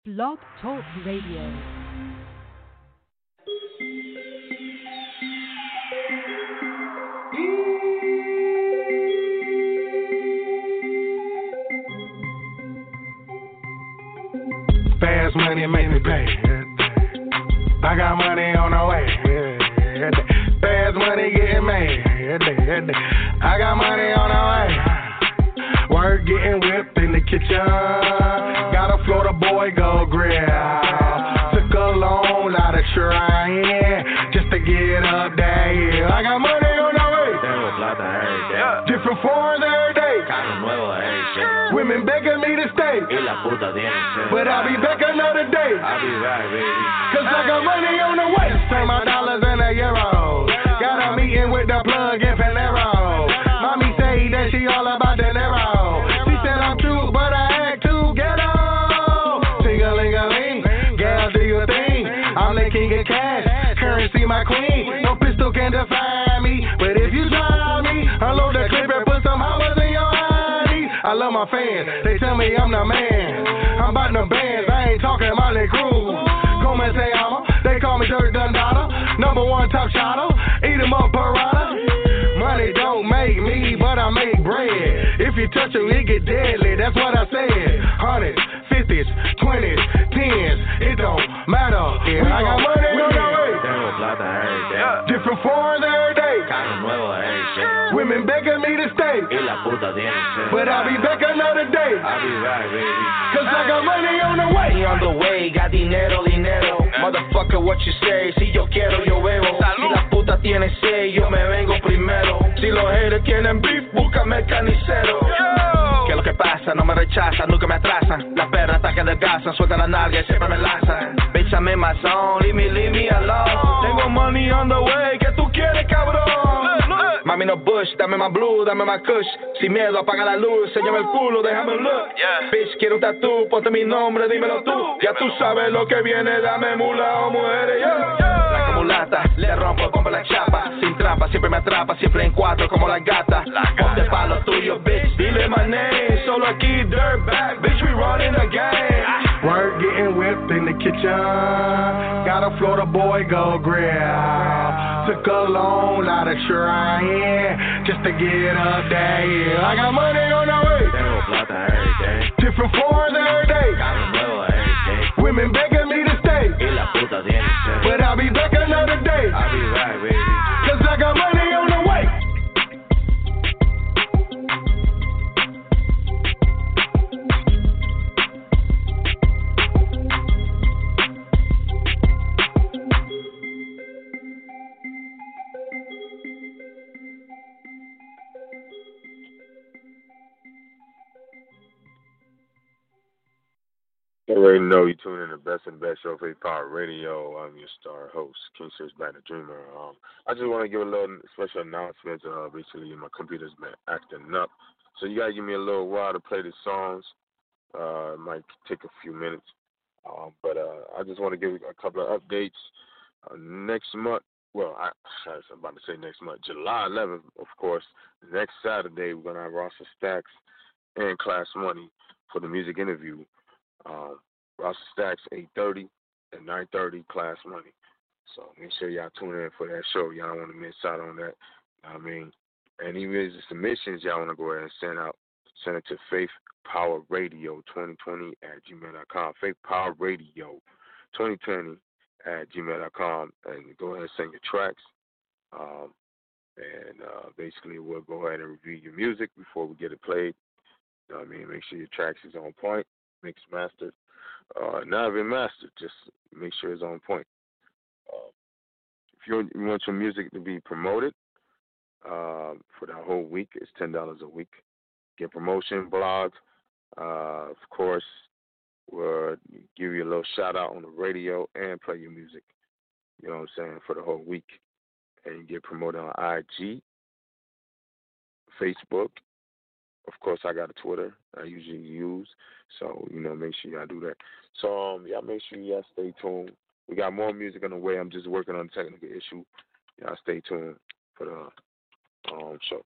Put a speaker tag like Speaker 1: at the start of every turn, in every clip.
Speaker 1: Blog Talk Radio.
Speaker 2: Fast money make me pay. I got money on the way. Fast money getting made. I got money on the way. Work getting whipped in the kitchen. Got a Florida boy go grill. Took a loan out of trying just to get up there. Yeah. I got money on the way.
Speaker 3: Tengo plata every day.
Speaker 2: Different foreigns every day.
Speaker 3: Carro nuevo every day.
Speaker 2: Women begging me to stay.
Speaker 3: Y la puta tiene sed.
Speaker 2: But I'll be back another day.
Speaker 3: I'll be back, baby.
Speaker 2: Cause I got money on the way. Turn my dollars into euros. Got a meeting with the plug in Panero. Mommy say that she all about the Nero. She said I'm cute, but I act too ghetto. Ting-a-ling-a-ling, gal, do your thing. I'm the king of cash, currency my queen. No pistol can define me, but if you try me, unload the clip and put some hours in your eyes. I love my fans, they tell me I'm the man. I'm about them bands, I ain't talking Molly Cruz. Come and say I'm they call me Dirk Dundada. Number one top shotter, eat 'em up Parada. Money don't make me, but I make bread. If you touch it, it get deadly, that's what I said. Hundreds, 50s, 20s, 10s, it don't matter. Yeah, I got money on the way.
Speaker 3: Tengo plata every day.
Speaker 2: Different foreigns every day.
Speaker 3: Carro nuevo every day.
Speaker 2: Women begging me to stay.
Speaker 3: Y la puta tiene sed.
Speaker 2: But I'll be back another day.
Speaker 3: I'll be back, baby.
Speaker 2: Cause I got money on the way.
Speaker 3: Money on the way, got dinero, dinero. Motherfucker, what you say? Si yo quiero, yo bebo. Si la puta tiene sed, yo me vengo primero. Si los haters tienen beef, búscame el canicero. ¿Qué es lo que pasa? No me rechazan, nunca me atrasan. Las perras hasta que adelgazan, sueltan la nalga y siempre me lanzan. Bitch, I'm in my zone, leave me alone. Tengo money on the way, ¿qué tú quieres, cabrón? Mami, no bush, dame más blue, dame más kush. Sin miedo, apaga la luz, enséñame el culo, déjame un look. Bitch, quiero un tatú, ponte mi nombre, dímelo tú. Ya tú sabes lo que viene, dame mula o mujeres, La mulata, le rompo, pongo la chapa. Sin trampa, siempre me atrapa, siempre en cuatro como la gata. Ponte pa' lo tuyo, bitch, dile my name. Solo aquí, dirtbag, bitch, we running the game.
Speaker 2: Work getting whipped in the kitchen. Got a Florida boy go grill. Took a loan out of trying just to get up there. Yeah, I got money on the way.
Speaker 3: Tengo plata every day.
Speaker 2: Different foreigns every day.
Speaker 3: Carro nuevo every day.
Speaker 2: Women begging me to stay.
Speaker 3: Y la puta tiene sed.
Speaker 2: But I'll be back another day.
Speaker 3: I'll be back, baby.
Speaker 2: Cause I got money on the way.
Speaker 4: You already know you tune in to Best and Best Show, Faith Power Radio. I'm your star host, King Search by the Dreamer. I just want to give a little special announcement. Basically, my computer's been acting up. So you got to give me a little while to play the songs. It might take a few minutes. But I just want to give a couple of updates. Next month, I was about to say next month, July 11th, of course, next Saturday, we're going to have Rasta Stacks and Class Money for the music interview. Rasta Stacks 8:30 and 9:30 Class Money. So make sure y'all tune in for that show. Y'all don't want to miss out on that. I mean, any music submissions y'all want to go ahead and send it to faithpowerradio2020@gmail.com. faithpowerradio2020@gmail.com, and go ahead and send your tracks. Basically we'll go ahead and review your music before we get it played. You know what I mean? Make sure your tracks is on point. Mixed, mastered, not even mastered. Just make sure it's on point. If you want your music to be promoted for that whole week, it's $10 a week. Get promotion, blogs. Of course, we'll give you a little shout out on the radio and play your music. You know what I'm saying, for the whole week, and you get promoted on IG, Facebook. Of course, I got a Twitter I usually use, so, make sure y'all do that. So, y'all make sure y'all stay tuned. We got more music on the way. I'm just working on a technical issue. Y'all stay tuned for the show.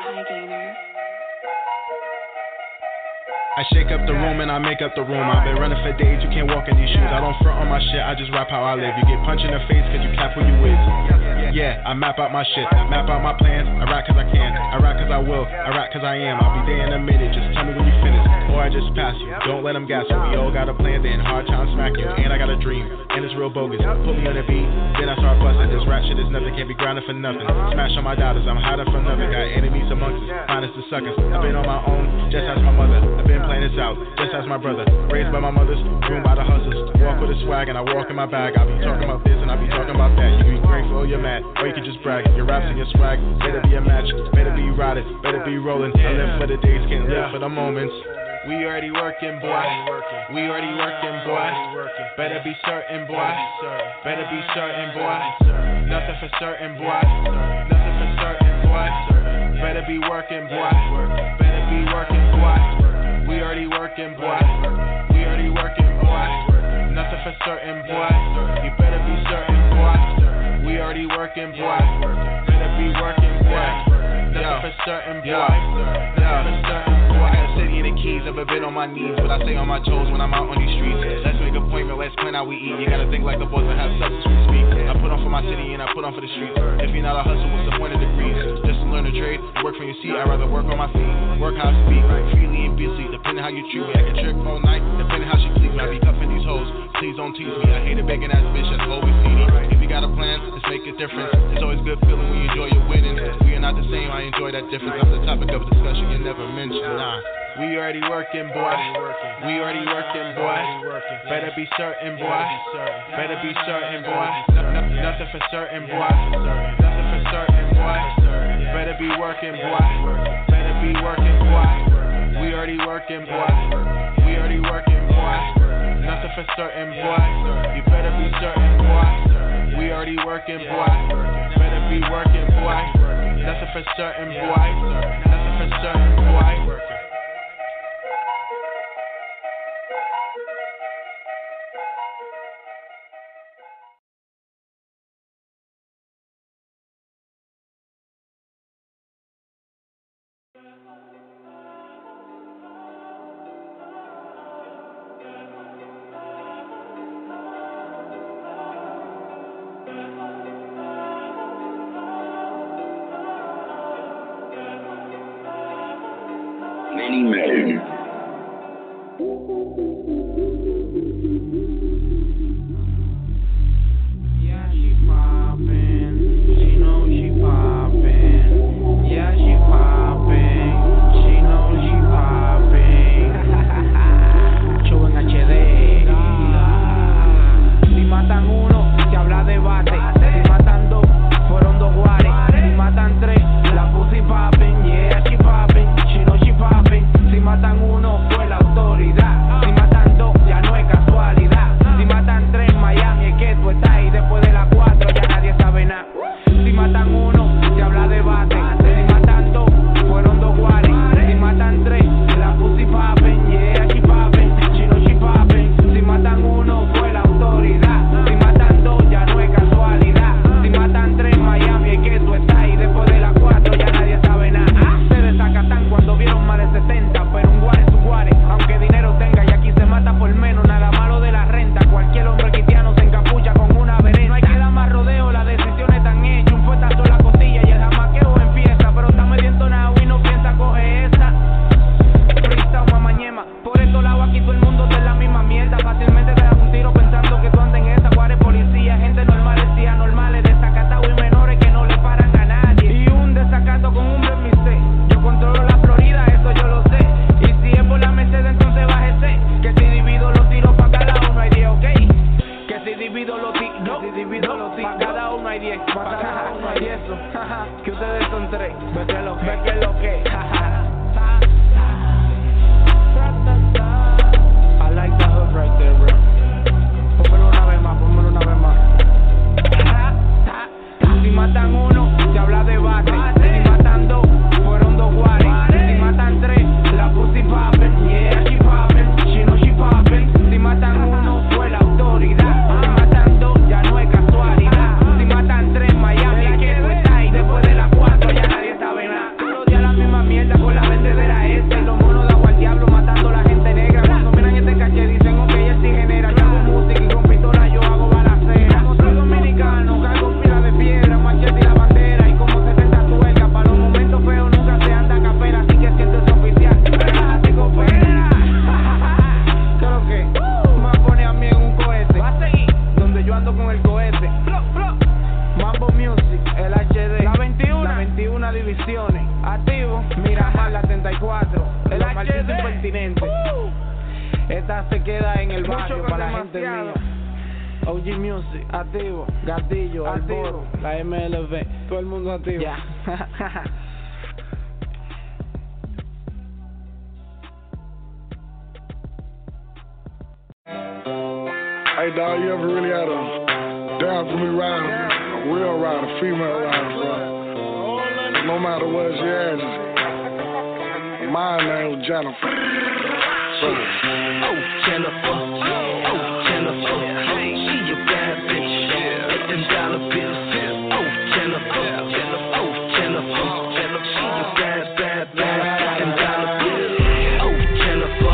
Speaker 5: I shake up the room and I make up the room. I've been running for days, you can't walk in these shoes. I don't front on my shit, I just rap how I live. You get punched in the face cause you cap who you with. Yeah, I map out my shit, map out my plans. I rap cause I can, I rap cause I will, I rap cause I am. I'll be there in a minute, just tell me when you finish, or I just pass you. Don't let them gas you, we all got a plan, then hard time smack you. And I got a dream, and it's real bogus. Put me on the beat, then I start busting. This rap shit is nothing, can't be grinding for nothing. Smash on my daughters, I'm hiding from nothing. Got enemies amongst us, finest the suckers. I've been on my own, just as my mother. I've been playing this out, just as my brother. Raised by my mothers, groomed by the hustlers. Walk with a swag and I walk in my bag. I'll be talking about this and I'll be talking about that. You can be grateful or you're mad, or you can just brag. Your raps and your swag, better be a match, better be riding, better be rolling. I live for the days, can't live for the moments. We already working, boy. We already working, boy. Better be certain, boy. Better be certain, boy. Nothing for certain, boy. Nothing for certain, boy. Better be working, boy. Better be working, boy. We already working, boy. We already working, boy. Nothing for certain, boy. You better be certain, boy. We already working, boy. Better be working, boy. Nothing for certain, boy. Nothing for certain, boy. I got a city in the keys, never been on my knees, but I stay on my toes when I'm out on these streets. Let's make an appointment, let's plan how we eat. You gotta think like the boys and have substance we speak. I put on for my city and I put on for the streets. If you're not a hustle, what's the point of degrees? Just to learn a trade, work from your seat. I'd rather work on my feet, work how I speak, freely and busy, depending how you treat me. I can trick all night, depending how she please me. I be cuffing these hoes, please don't tease me. I hate a begging ass bitch that's always needy. If you got a plan, let's make a difference. It's always good feeling when you enjoy your winnings. We are not the same, I enjoy that difference. That's the topic of discussion you never mentioned. Nah, we already working, boy. We already working, boy. Better be certain, boy. Better be certain, boy. Nothing for certain, boy. Nothing for certain, boy. Better be working, boy. Better be working, boy. We already working, boy. We already working, boy. Nothing for certain, boy. You better be certain, boy. We already working, boy. Better be working, boy. Nothing for certain, boy. Nothing for certain, boy.
Speaker 6: la ando con el cohete. Mambo Music, el HD, las 21 divisiones, activo, Miramar, la 34, el maldito impertinente. Esta se queda en el barrio para la gente mía. OG Music, activo, Gatillo, activo, la MLB, todo el mundo activo. Ya.
Speaker 2: Hey dog, you ever really had a down for me rider, a real rider, female rider, bro? No matter what she has, my name was Jennifer.
Speaker 3: Oh, Jennifer. She a bad bitch. Get them dollar bills. Oh, Jennifer. She a bad. Get them dollar bills. Oh, Jennifer.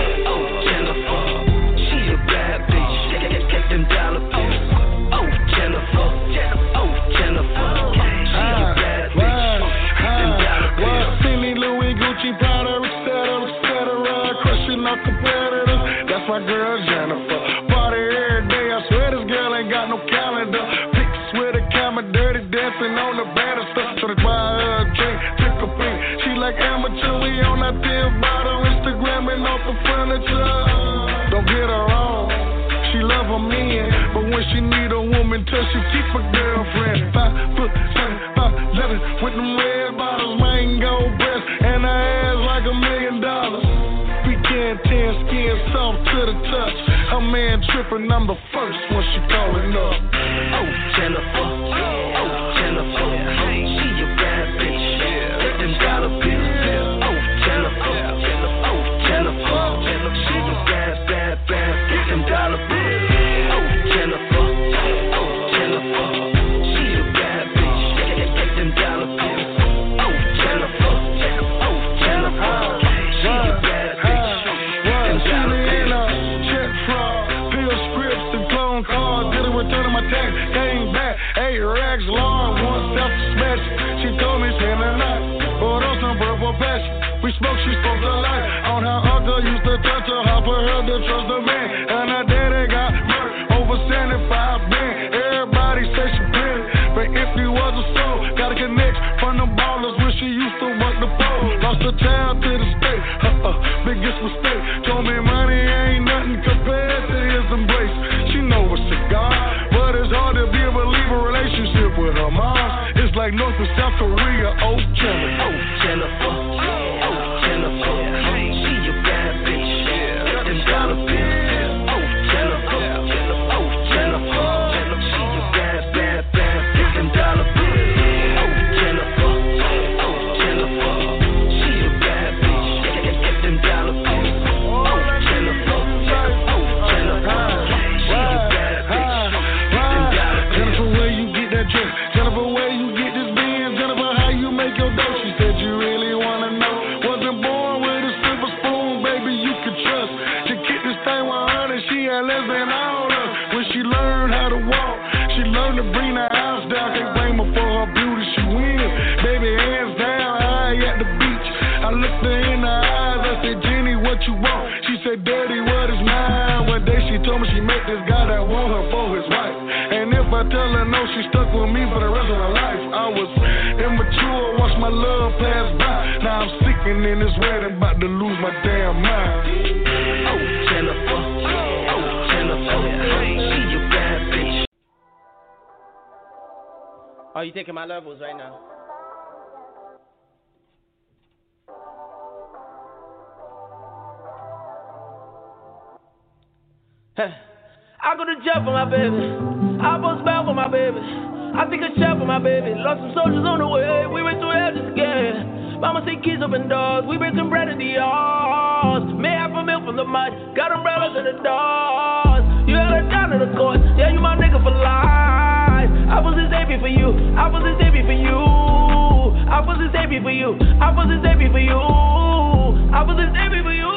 Speaker 3: She a bad bitch. Get them dollar bills. Oh, Jennifer. She a bad bitch. Get them dollar bills.
Speaker 2: Fendi, Louis, Gucci, Prada, etc. Crushing up competitors. That's my girl Jennifer. Party every day. I swear this girl ain't got no calendar. Pics with a camera, dirty dancing on the banister. So they buy her a drink, took a pink. She like amateur. We on that thin bottle, Instagramming off the furniture. Don't get her wrong. She love her men, but when she need a woman touch, she keep a girlfriend. 5'7", 5'11", with them red bottles, mango breasts, and her ass like $1 million. Weekend 10, skin soft to the touch. Her man tripping, I'm the first when she calling up.
Speaker 3: Oh, Jennifer. She a bad bitch. Get them dollar bills. Oh, Jennifer. She a bad. Get them dollar bills. Oh, Jennifer. She a bad bitch. Get them dollar bills. Oh, Jennifer. She a bad bitch. Get them dollar bills.
Speaker 2: Check fraud, pill scripts and clone cards. Did a return of my tax, came back, 8 rags long, one self-suspension. She told me spend the night, but on some purple passion. We spoke, she spoke the light. On her uncle used to touch her, how for her to trust the man. And her daddy got murdered over 75 men. Everybody say she pretty, but if he was a soul, gotta connect from the ballers when she used to work the pole. Lost her child to the state, biggest mistake. Told me money ain't nothing compared to his embrace. She know a cigar, but it's hard to be a believer relationship with her mom. It's like North and South Korea, oh Jennifer.
Speaker 3: She a bad bitch. Get them dollar bills. Oh, Jennifer. She a bad. Get them dollar bills. Oh, Jennifer. She a bad bitch. Get them dollar bills. Oh, Jennifer. She a bad bitch. Get them dollar bills.
Speaker 2: Jennifer, where you get that dress? Jennifer, where you get this Benz? Jennifer, how you make your dough? She said you really wanna know. Wasn't born with a silver spoon, baby, you can trust. She kicked this thing 100, she had less than all of. When she learned how to walk, she learned to bring the house down. Can't blame her for her beauty, she wins. Baby, hands down, high at the beach. I looked her in the eyes, I said, Jenny, what you want? She said, Daddy, what is mine? One day she told me she met this guy that want her for his wife. And if I tell her no, she stuck with me for the rest of her life. I was immature, watched my love pass by. Now I'm sicking in this wedding, about to lose my damn mind.
Speaker 3: Oh, Jennifer. She a bad bitch.
Speaker 6: Oh, you taking my levels right now? I go to jail for my baby. I post bail for my baby. I think a shell for my baby. Lost some soldiers on the way. We went through hell just scared. Mama say kids open doors. We bring some bread in the yards. May have a milk from the mud. Got umbrellas in the doors. You held her down to the court. Yeah, you my nigga for life. I was a savior for you. I was a savior for you. I was a savior for you. I was a savior for you. I was a savior for you.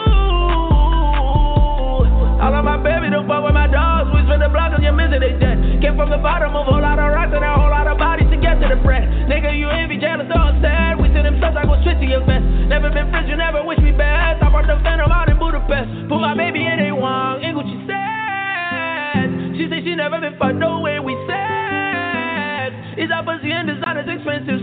Speaker 6: All of my baby don't fuck with my dogs. We spend the block on your missing they dead. Came from the bottom of a whole lot of rocks and a whole lot of bodies to get to the bread. Nigga, you envy, jealous, so sad. We send them shots, I go straight to your vest. Never been friends, you never wish me best. I brought the Phantom out in Budapest. Put my baby in A1, ain't what she said. She said she never having fun, no way we sad. It's opposite and designer's expensive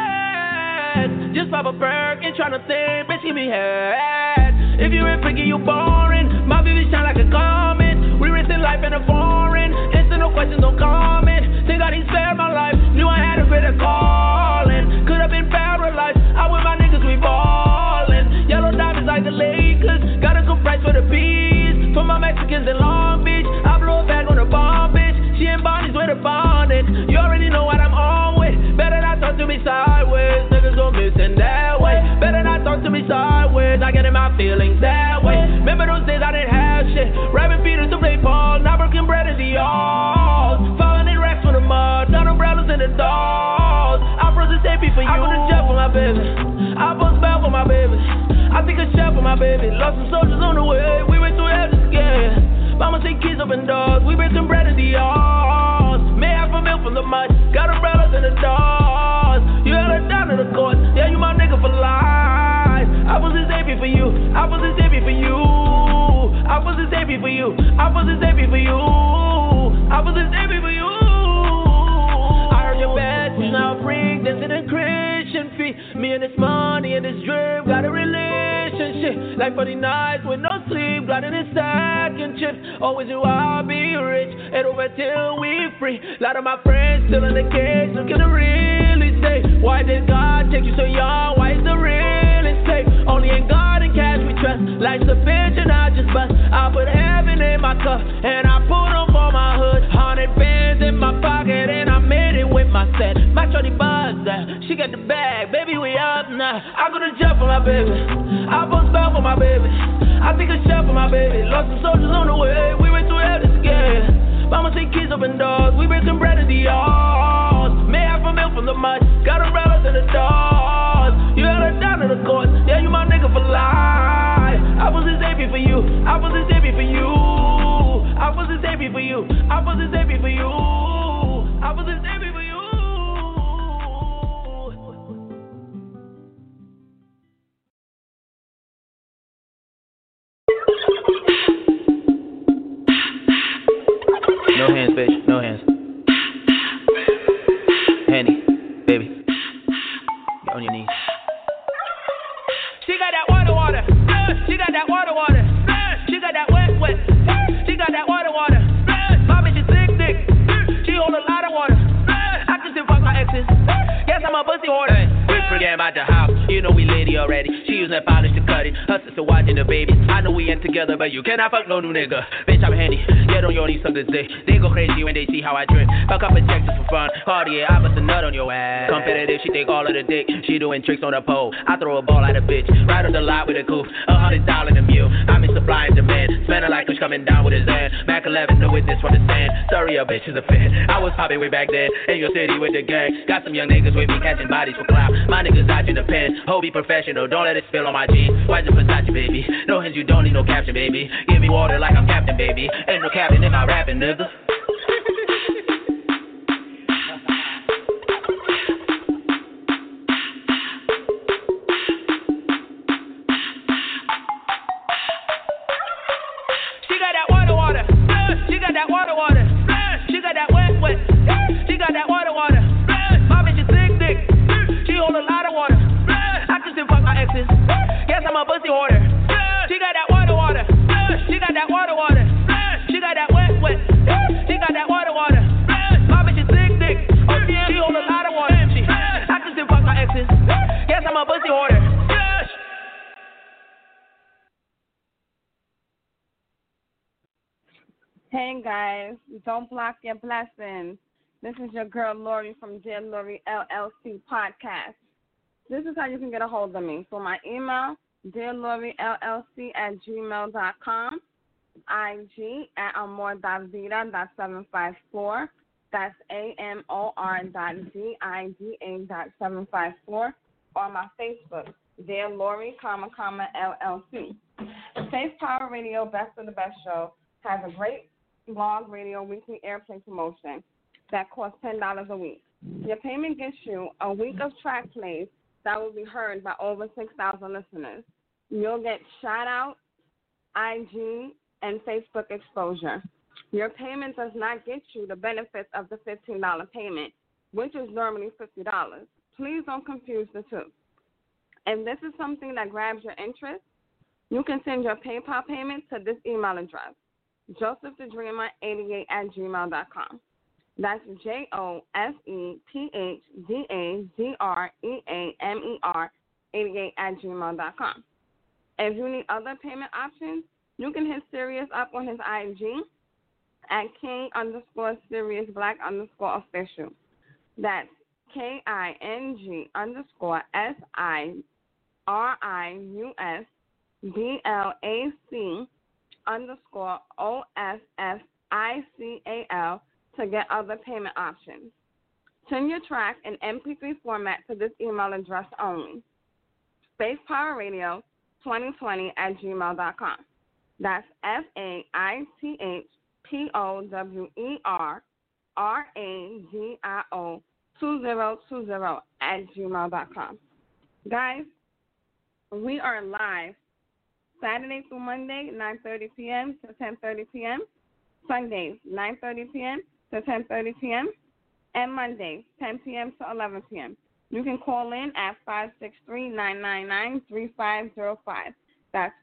Speaker 6: set. Just pop a perk and tryna think, bitch, give me head. If you ain't freaky, you boring. My baby shine like a comet. We risking life in a foreign. Answer no questions, no comment. Think God he spared my life. Knew I had a greater calling. Could have been paralyzed. I with my niggas, we ballin'. Yellow diamonds like the Lakers. Got a good price for the bees. For my Mexicans in Long Beach. I blow a bag on the bomb, bitch. She in bodies with a bonnet. You already know what I'm on with. Better not talk to me sideways. Niggas gon' miss in that way. Better not talk to me sideways. I get in my feelings that way. Remember those days I didn't have shit. Rapping feeders to play ball. Not broken bread in the halls. Falling in racks from the mud. Got umbrellas in the dolls. I froze a safety for you. I put a jet for my baby. I put a spell for my baby. I think a chef for my baby. Lost some soldiers on the way. We went through hell to scare. Mama say kids open doors. We bring some bread in the halls. May have a milk from the mud. Got umbrellas in the dolls. You held her down to the court. Yeah, you my nigga for life. I was a savior for you. I was a savior for you. I was a savior for you. I was a savior for you. I was a savior for you. I heard your bad news now bring this in a Christian fee. Me and this money and this dream got a relationship. Like 40 nights with no sleep, gliding in second chips. Always you I'll be rich and over till we free. Lot of my friends still in the cage, looking to really stay. Why did God take you so young? Why is the real estate? Only in God and cash we trust. Life's a bitch and I just bust. I put heaven in my cup and I put them for my hood. 100 bands in my pocket and I made it with my set. My shorty buzzed that. She got the bag, baby we up now. I go to jail for my baby. I put spell for my baby. I think a chef for my baby. Lost some soldiers on the way. We went through hell to scare. Mama say kids open doors. We bring some bread in the halls. May have a milk from the mud. Got umbrellas in the dolls. You held her down to the court. Yeah, you my nigga for life. I was a savior for you. I was a savior for you. I was a savior for you. I was a savior for you. I was a savior for you.
Speaker 7: No hands, bitch. No hands. Handy, baby. Get on your knees.
Speaker 6: She got that water. She got that water. She got that wet. She got that water. My bitch is thick. She hold a lot of water. I can still fuck my exes. Yes, I'm a pussy hoarder.
Speaker 7: Hey, we forget about the house. You know we lady already. She using that polish to cut it. Her sister watching the baby. I know we ain't together, but you cannot fuck no new nigga. Bitch, I'm handy. Get on your knees, suck this dick. They go crazy when they see how I drink. Fuck up in Texas for fun. Cartier, I bust a nut on your ass. Competitive, she take all of the dick. She doing tricks on the pole. I throw a ball at a bitch. Ride on the lot with a coupe. $100 a mule. I'm in supply and demand. Smelling like Kush coming down with his hand. Mac 11, no witness from the stand. Sorry, a bitch is a fan. I was popping way back then. In your city with the gang. Got some young niggas with me catching bodies for clout. My niggas out in the pen. Ho, be professional. Don't let it spill on my jeans. Why's it Versace, baby? No hands, you don't need no caption, baby. Give me water like I'm captain, baby. Ain't no captain in my rapping, nigga.
Speaker 6: She got that water. She got that water. She got that wet. She got that water. My bitch is thick. She hold a lot of water. I can still fuck my exes. Yes, I'm a pussy hoarder. She got that water. She got that water. She got that wet. She got that water. My bitch is thick. She hold a lot of water. I can still fuck my exes. Yes, I'm a pussy hoarder.
Speaker 8: Hey guys, don't block your blessings. This is your girl Lori from Dear Lori LLC podcast. This is how you can get a hold of me. So my email, dearloriellc@gmail.com, IG at amor.vida.754. That's AMOR.VIDA.754. Or my Facebook, Dear Lori, LLC. The Faith Power Radio Best of the Best show has a great blog radio weekly airplay promotion that costs $10 a week. Your payment gets you a week of track plays that will be heard by over 6,000 listeners. You'll get shout-out, IG, and Facebook exposure. Your payment does not get you the benefits of the $15 payment, which is normally $50. Please don't confuse the two. If this is something that grabs your interest, you can send your PayPal payment to this email address, josephthedreamer88@gmail.com. That's JOSEPHTHEDREAMER88@gmail.com. If you need other payment options, you can hit Sirius up on his IG at King_SiriusBlack_official. That's KING_SIRIUSBLAC_OFFICAL to get other payment options. Send your track in MP3 format to this email address only, spacepowerradio2020@gmail.com. That's FAITHPOWERRADIO2020@gmail.com. Guys, we are live Saturday through Monday, 9:30 p.m. to 10:30 p.m., Sundays, 9:30 p.m. to 10:30 p.m., and Mondays, 10 p.m. to 11 p.m. You can call in at 563-999-3505. That's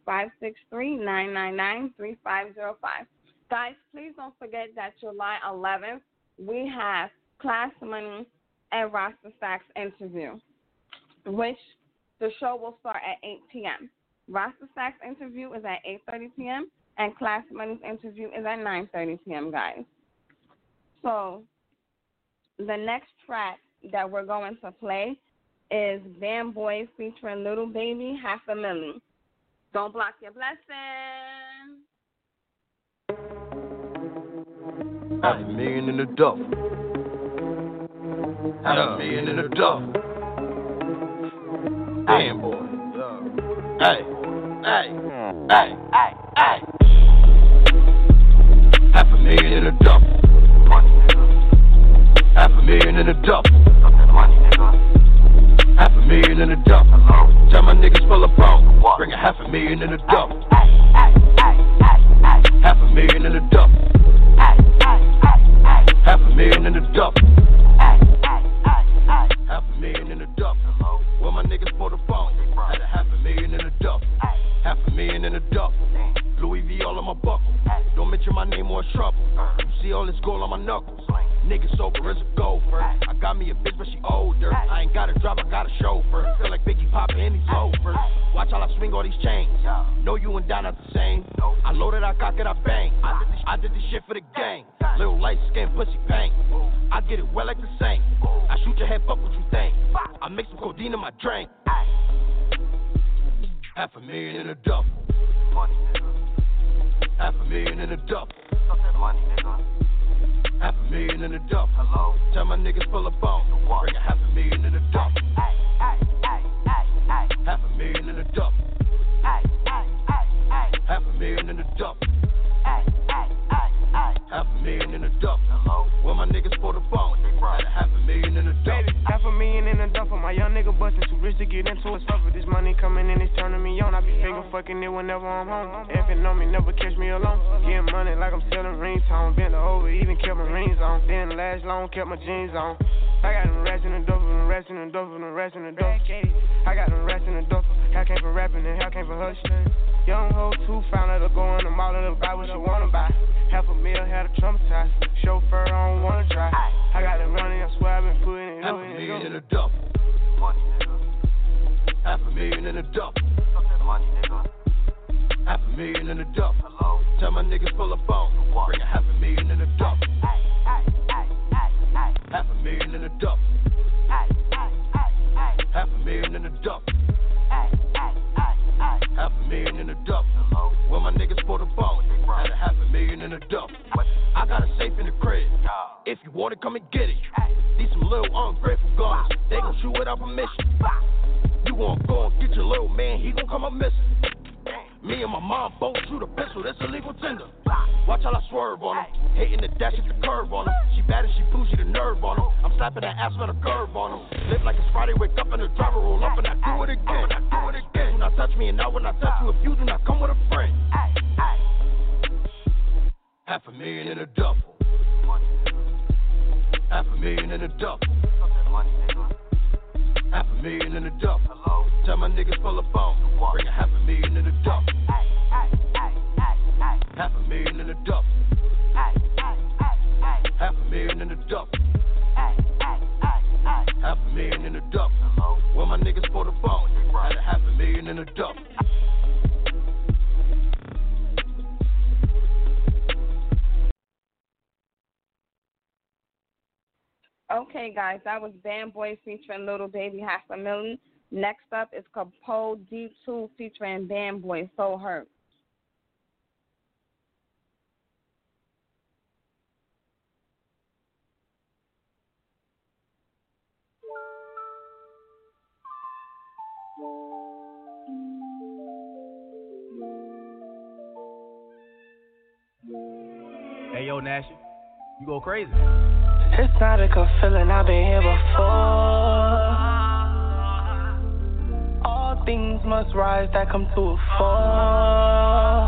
Speaker 8: 563-999-3505. Guys, please don't forget that July 11th, we have Class Money and Rasta Stacks interview, which the show will start at 8 p.m. Rasta Stacks interview is at 8:30 p.m., and Class Money's interview is at 9:30 p.m., guys. So the next track that we're going to play is Van Boy featuring Little Baby, $500,000. Don't block your blessing.
Speaker 9: $500,000 in the duffel. $500,000 in the duffel. Van Boy. Hey, hey, hey, hey, hey. $500,000 in the duffel. $500,000 in the duffel. $500,000 in the duffel. Tell my niggas full of bone. Bring $500,000 in the duffel. $500,000 in the duffel. $500,000 in the duffel. $500,000 in the duffel. Where my niggas for the phone. Had $500,000 in the duffel. $500,000 in the duffel. Louis V all on my buckle. Don't mention my name or trouble. You see all this gold on my knuckles. Niggas sober as a gopher. I got me a bitch, but she older. I ain't got a drive, I got a chauffeur. Feel like Biggie poppin' and he's over. Watch how I swing all these chains. Know you and Don not the same. I loaded, I cock it, I bang. I did this shit for the gang. Little light skin, pussy bang. I get it well like the same. I shoot your head, fuck what you think. I mix some codeine in my drink. $500,000 in a duffel. $500,000 in a duffel. $500,000 in the duffel. Tell my niggas full of bone. Bring $500,000 in the duffel. $500,000 in the duffel. $500,000 in the duffel. $500,000 in the duffel. Where my niggas for the phone. Had $500,000 in the duffel.
Speaker 10: $500,000 in the duffel. My young nigga bustin' too rich to get into a suffer. This money coming in, it's turning me on. I be finger fucking it whenever I'm home. If it know me, never catch me alone. Getting money like I'm selling ringtone. Bent over, even kept my rings on. Didn't last long, kept my jeans on. I got them rats in the duffel, them rats in the duffel, them rats in the duffel. I got them rats in the duffel. Hell came for rapping and hell came for hushing. Young hoe too, found her to go in the mall and buy what she wanna buy. $500,000 had a traumatized. Chauffeur, I don't wanna drive. I got it running, I swear I've been putting it up.
Speaker 9: $500,000 in a duffel. $500,000 in a duffel. $500,000 in a duffel. Tell my niggas full of bone. Bring $500,000 in a duffel. $500,000 in a duffel. $500,000 in a duffel. $500,000 in a duffel. Where my niggas for the bone. Had $500,000 in a duffel. I got a safe in the crib. If you want it, come and get it. These some little ungrateful guns. They gon' shoot without permission. You wanna go and get your little man, he gon' come up missing. Me and my mom both shoot a pistol, that's illegal tender. Watch how I swerve on him, hitting the dash at the curve on him. She bad and she bougie, the nerve on him. I'm slapping that ass with a curve on him. Live like it's Friday, wake up in the driver, roll up and I do it again. Do not touch me and now when I touch you, if you do not come with a friend. $500,000 in a duffel. $500,000 in a duffel. $500,000 in a duffel. Tell my niggas pull a phone. Bring $500,000 in a duffel. $500,000 in a duffel. $500,000 in a duffel. $500,000 in a duffel. Where my niggas for the phone. Had $500,000 in a duffel.
Speaker 8: Okay, guys, that was Band Boy featuring Little Baby $500,000. Next up is Capo D2 featuring Band Boy So Hurt.
Speaker 7: Hey, yo, Nash, you go crazy.
Speaker 10: It's not a good feeling, I've been here before. All things must rise that come to a fall.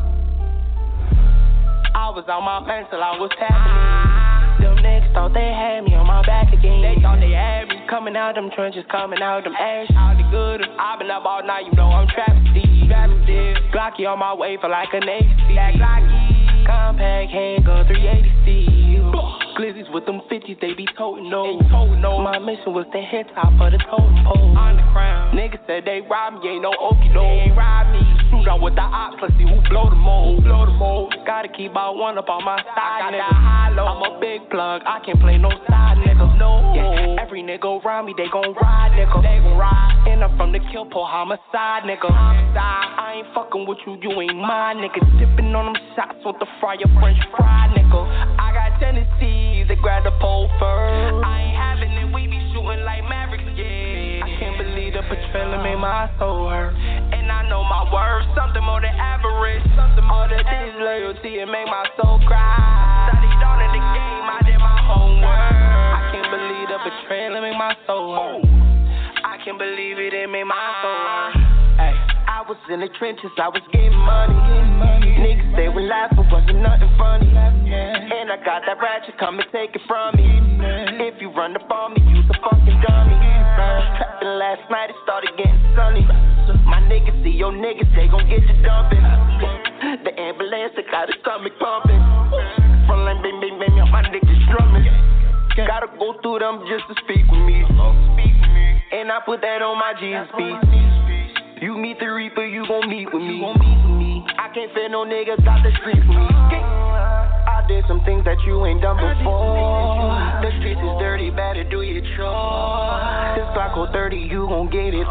Speaker 10: I was on my mental, I was tapping in. Them niggas thought they had me on my back again. They thought they had me. Coming out them trenches, coming out them ash. All the good. I've been up all night, you know I'm trapped deep. Glocky on my way for like an 80. Compact handgun 380C. Glizzies with them 50s, they be toting no. My mission was to hit top of the totem pole. On the crown. Niggas said they robbed me, ain't no okie doke. They ain't robbed me. Shoot out with the ops, let's see who blow the mold. Gotta keep out one up on my side, nigga. I'm a big plug, I can't play no side, nigga. No. Yeah, every nigga around me, they gon' ride, nigga. They gon' ride. And I'm from the kill pole, homicide, nigga. I ain't fucking with you, you ain't mine, nigga. Dipping on them shots with the fryer, French fry, nigga. I got tendencies, they grab the pole first. I ain't having it, we be shooting like Mavericks, yeah. I can't believe the betrayal made my soul hurt. And I know my worth, something more than average. All the disloyalty, it made my soul cry. Studied on in the game, I did my homework. I can't believe the betrayal made my soul hurt. I can't believe it made my soul hurt. Hey, I was in the trenches, I was getting money. Niggas say we laugh, but wasn't nothing funny. And I got that ratchet, come and take it from me. If you run up on me, you's a fucking dummy. Trapping last night, it started getting sunny. My niggas see your niggas, they gon' get you dumping. The ambulance, they got his stomach pumping. Frontline, baby, my niggas drumming. Gotta go through them just to speak with me. And I put that on my Jesus beat. You meet the reaper, you gon' meet with me. I can't fit no niggas out the street for me. I did some things that you ain't done before. The streets is dirty, better do your chore. This Glock 30, you gon' get it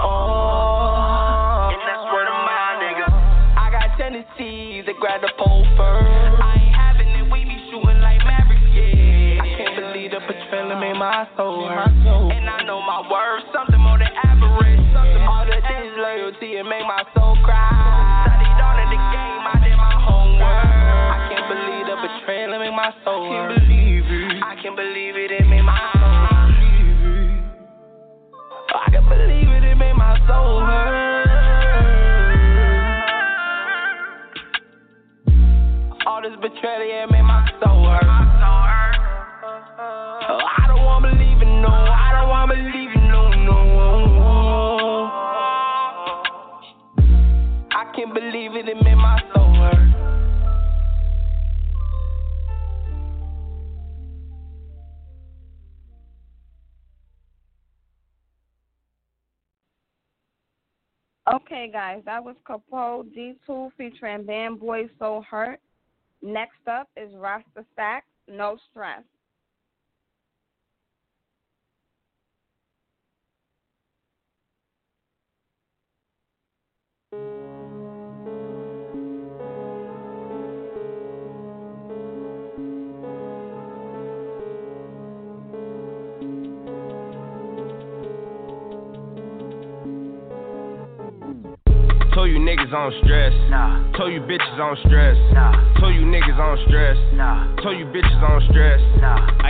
Speaker 10: all. And that's word of mine, nigga. I got tendencies, they grab the pole first. I ain't having it, we be shooting like Mavericks, yeah. I can't believe the betrayal made my soul hurt. And I know my worth, something more than average. All the disloyalty, it made my soul cry. Studied on in the game, I did my homework. I can't believe the betrayal, it made my soul hurt. I can't believe it, it made my soul hurt. I can't believe it, it made my soul hurt. All this betrayal, it made my soul hurt. I don't wanna believe it, no. I don't wanna believe it, no. I can't believe it, it made my soul hurt.
Speaker 8: Okay, guys, that was Capo D2 featuring Band Boy So Hurt. Next up is Rasta Stacks, No Stress.
Speaker 11: Told you niggas on stress. Nah. Told you bitches on stress. Nah. Told you niggas on stress. Nah. Told you bitches on stress. Nah. I get the bag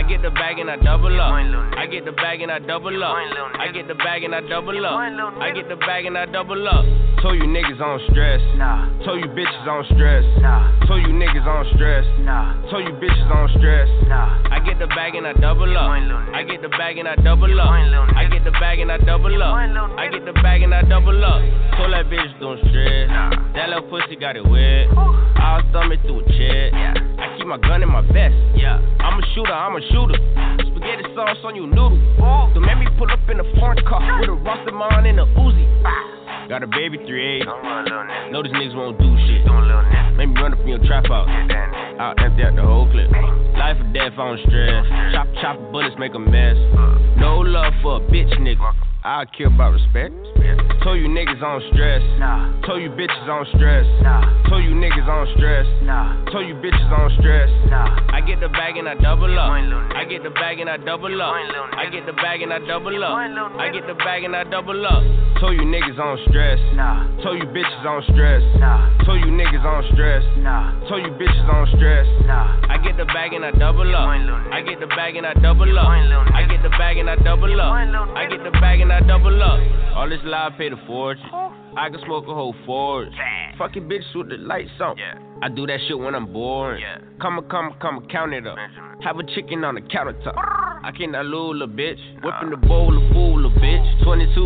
Speaker 11: bag and I double up. I get the bag and I double up. I get the bag and I double up. I get the bag and I double up. Told you niggas on stress. Told you bitches on stress. Told you niggas on stress. Told you bitches on stress. I get the bag and I double up. I get the bag and I double up. I get the bag and I double up. I get the bag and I double up. Told that bitch don't stress. That little pussy got it wet. I'll thumb it through a chair. I keep my gun in my vest. I'm a shooter. Spaghetti sauce on you noodle. Don't make me pull up in a foreign car with a Rosterman and a Uzi. Got a baby 3'8". Know these niggas won't do shit. Make me run up in your trap house. I'll empty out the whole clip. Life or death, I don't stress. Chop bullets, make a mess. No love for a bitch nigga. I care about respect. Told you niggas on stress. Told you bitches on stress. Told you niggas on stress. Told you bitches on stress. I get the bag and I double up. I get the bag and I double up. I get the bag and I double up. I get the bag and I double up. Told you niggas on stress. Told you bitches on stress. Told you niggas on stress. Told you bitches on stress. I get the bag and I double up. I get the bag and I double up. I get the bag and I double up. I get the bag and I double up. All this lie pay the fortune. I can smoke a whole forge. Fucking bitch with the lights on. I do that shit when I'm bored. Come count it up. Have a chicken on the countertop. I cannot lose a bitch. Whipping the bowl of fool a bitch.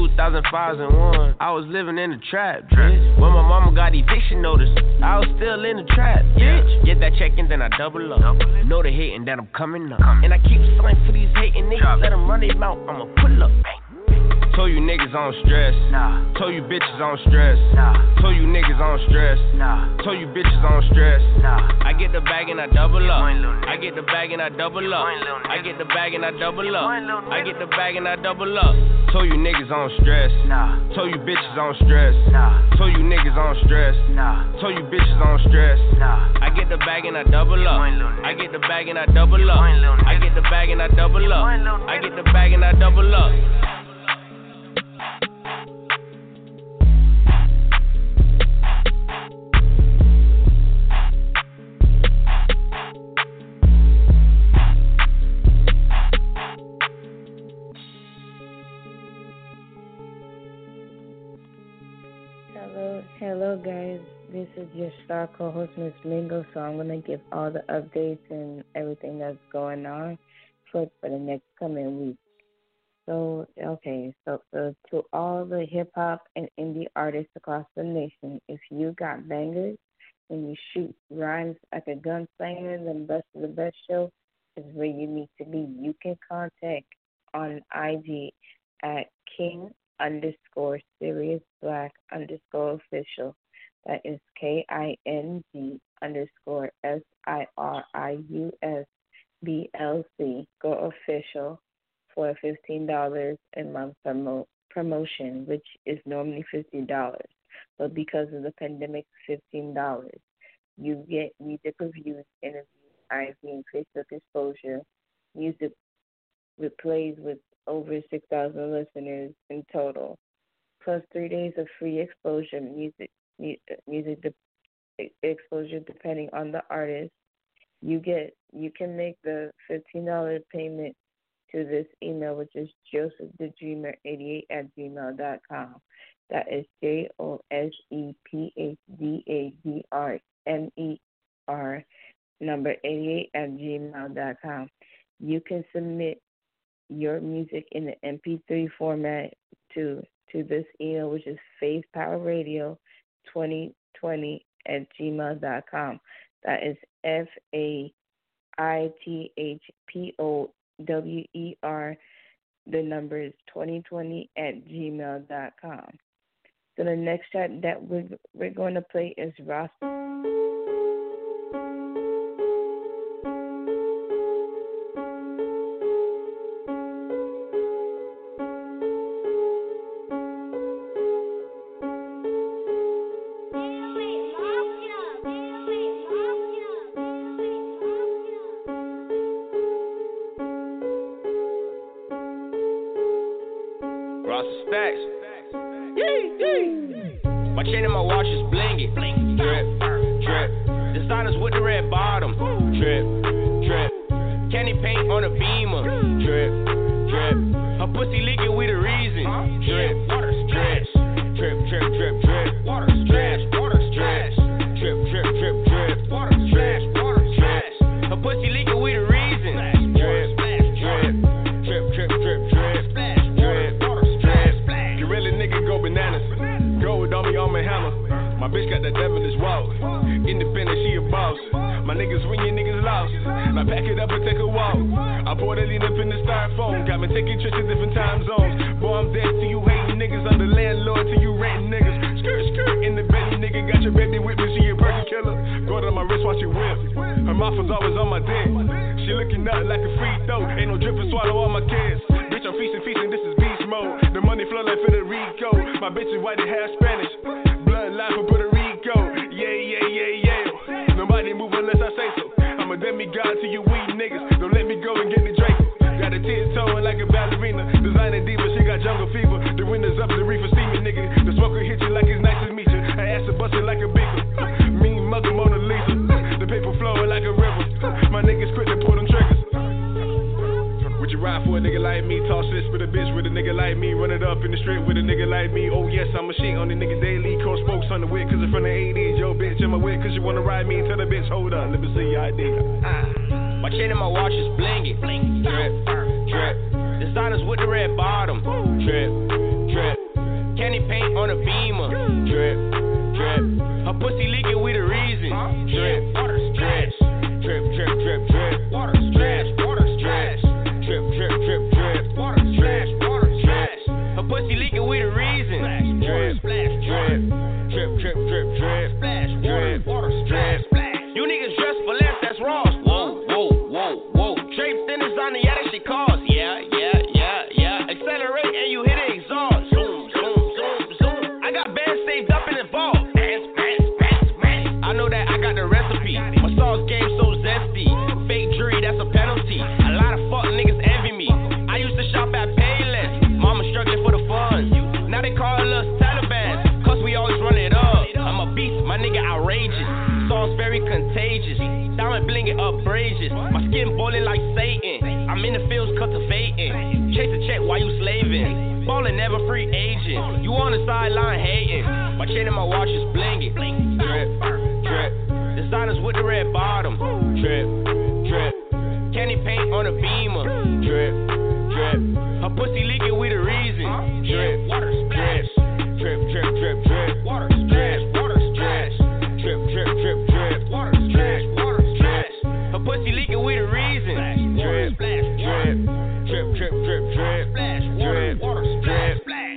Speaker 11: 22,501. I was living in the trap, bitch. When my mama got eviction notice, I was still in the trap, bitch. Get that check and then I double up. Know they hating that I'm coming up. And I keep selling for these hating niggas. Let them run their mouth, I'ma pull up. Told you niggas on stress. Told you bitches on stress. Told you niggas on stress. Told you bitches on stress. I get the bag and I double up. I get the bag and I double up. I get the bag and I double up. I get the bag and I double up. Told you niggas on stress. Told you bitches on stress. Told you niggas on stress. Told you bitches on stress. I get the bag and I double up. I get the bag and I double up. I get the bag and I double up. I get the bag and I double up.
Speaker 12: Hello guys, this is your star co-host Miss Mingo, so I'm going to give all the updates and everything that's going on for the next coming week. So to all the hip-hop and indie artists across the nation, if you got bangers and you shoot rhymes like a gunslinger, then Best of the Best Show is where you need to be. You can contact on IG at King_SeriousBlack_official. That is KING_SIRIUSBLC. Go official for $15 a month promotion, which is normally $50. But because of the pandemic, $15. You get music reviews, interviews, IG, and Facebook exposure. Music replays with over 6,000 listeners in total, plus 3 days of free exposure, music exposure depending on the artist. You can make the $15 payment to this email, which is josephthedreamer88@gmail.com. That is JOSEPHDADRMER number 88@gmail.com. You can submit your music in the MP3 format to this email, which is faithpowerradio2020@gmail.com. That is FAITHPOWER. The number is 2020@gmail.com. So the next track that we're going to play is Ross.
Speaker 11: My chain and my watch is blinging. Drip, drip. Designers with the red bottom. Drip, drip. Candy paint on a beamer. Drip, drip. Her pussy leaking, we the reason. Drip, drip, drip, drip, drip, drip. Water splash, water splash. Drip, drip, drip, drip. Water splash, water splash. Her pussy leaking, we the reason. Drip, drip, drip, drip, drip, drip. Drip, water splash.
Speaker 13: You really nigga go bananas. Gold on me on my hammer. My bitch got that devilish walk. Independent, she a boss. My niggas win, your niggas lost. Now pack it up and take a walk. I pour the lean up in the styrofoam. Got me taking trips to different time zones. Boy, I'm dead to you hating niggas. I'm the landlord to you renting niggas. Skirt, skirt in the belly, nigga. Got your baby with me, she a person killer. Go to my wrist, watch it whip. Her mouth was always on my dick. She looking up like a free throw. Ain't no drip and swallow all my kids. Bitch, I'm feasting, feasting, this is beast mode. The money flow like Federico. My bitch is white and half Spanish. Bloodline from Puerto Rico. Yeah, yeah, yeah, yeah. Nobody move unless I say so. I'm a demigod to you weed niggas. Don't let me go and get the Draco. Got a tiptoeing like a ballerina. Designer diva, she got jungle fever. The windows up, the reefer steaming, nigga. The smoker hit you like it's nice to meet you. Her ass a bustin' like a beaker. Mean mother Mona Lisa. The paper flowing like a river. My niggas quick to pull them triggers. Would you ride for a nigga like me? Toss this with a bitch with a nigga like me. Run it up in the street with a nigga like me. Oh yes, I'm a shit on the nigga daily. Cold spokes on the wit, cause it's from the 80s. Yo bitch, in my wit, cause you wanna ride me. Tell the bitch, hold up, let me see your ID.
Speaker 11: My chain and my watch is blinging. Drip, drip. Designers with the red bottom. Drip, drip. Candy paint on a beamer. Drip, drip. Her pussy leaking, we the reason. Drip, drip, drip, drip, drip, drip. Water splash, water splash. Drip, drip, drip, drip. Water splash, water splash. Her pussy leaking, we the reason. Drip, drip, drip, drip, drip, drip. Splash, drip, water splash. You niggas dress for less, that's Ross. Whoa, whoa, whoa, whoa. Drapes in designer, yeah, that shit costs. Yeah, yeah, yeah, yeah. Accelerate and you hit the exhaust. Zoom, zoom, zoom, zoom. I got bands saved up in the vault. I know that I got the recipe. My sauce game so zesty. Fake jury, that's a penalty. A lot of fuck niggas envy me. I used to shop at Payless. Mama struggling for the funds. Now they call us Taliban, cause we always run it up. I'm a beast, my nigga outrageous. Sauce very contagious. Diamond blinging abrasions. My skin boiling like Satan. I'm in the fields cultivating. Chase a check while you slaving. Ballin' never free agent. You on the sideline hating. My chain and my watch is blinging. Drip, drip. Designers with the red bottom. Drip, drip. Candy paint on a beamer. Drip, drip. Her pussy leaking, we the reason. Drip, drip, drip, drip, drip, drip. Water splash, water splash. Drip, drip, drip, drip. Water splash, water splash. Her pussy leaking, we the reason. Drip, drip, drip, drip, drip, drip. Drip, water splash.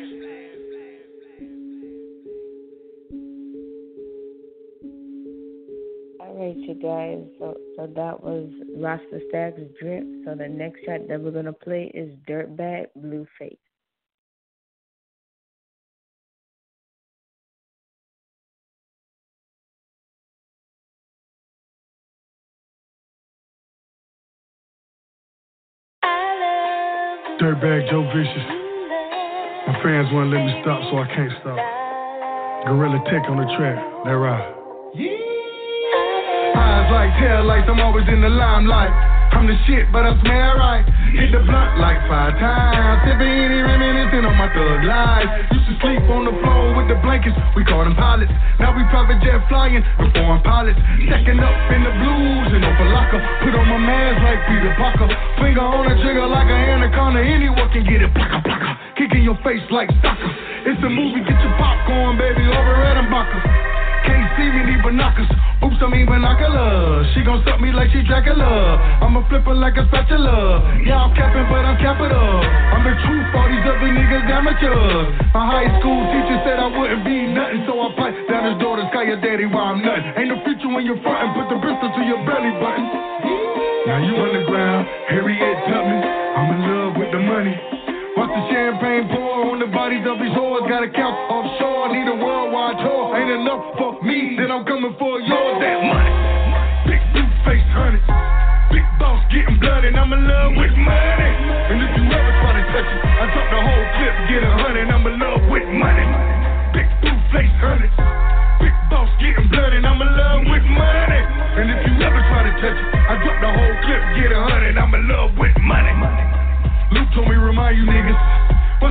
Speaker 12: Alright, you guys, so that was Rasta Stacks Drip. So the next track that we're going to play is Dirtbag Blueface.
Speaker 2: Dirtbag Joe Vicious. My fans won't let me stop, so I can't stop. Gorilla Tech on the track, that right. Eyes like taillights, I'm always in the limelight. I'm the shit, but I smell right. Hit the blunt like 5 times. Sipping any reminiscing on my thug life. Used to sleep on the floor with the blankets. We call them pilots. Now we private jet flying with foreign pilots. Stacking up in the blues and Opalaka. Put on my mask like Peter Parker. Finger on the trigger like an anaconda. Anyone can get it. Plaka, plaka. Kicking your face like soccer. It's a movie, get your popcorn, baby, over at Mbaka. Can't see me, need binoculars. Oops, I mean binoculars. She gon' suck me like she Dracula. I'ma flip her like a spatula. Yeah, I'm capping, but I'm capital. I'm the truth, all these other niggas amateurs. My high school teacher said I wouldn't be nothing, so I piped down his daughter's sky your daddy while I'm nothing. Ain't no future when you're frontin', put the pistol to your belly button. Now you underground, Harriet Tubman. I'm in love with the money. Watch the champagne pour on the bodies of these whores. Got a couch offshore, need a worldwide tour. Ain't enough for me, then I'm coming for yours. That money, big blue face honey. Big boss getting blooded, I'm in love with money. And if you ever try to touch it, I drop the whole clip, get 100. I'm in love with money. Big blue face honey. Big boss getting blooded, I'm in love with money. And if you ever try to touch it, I drop the whole clip, get 100. I'm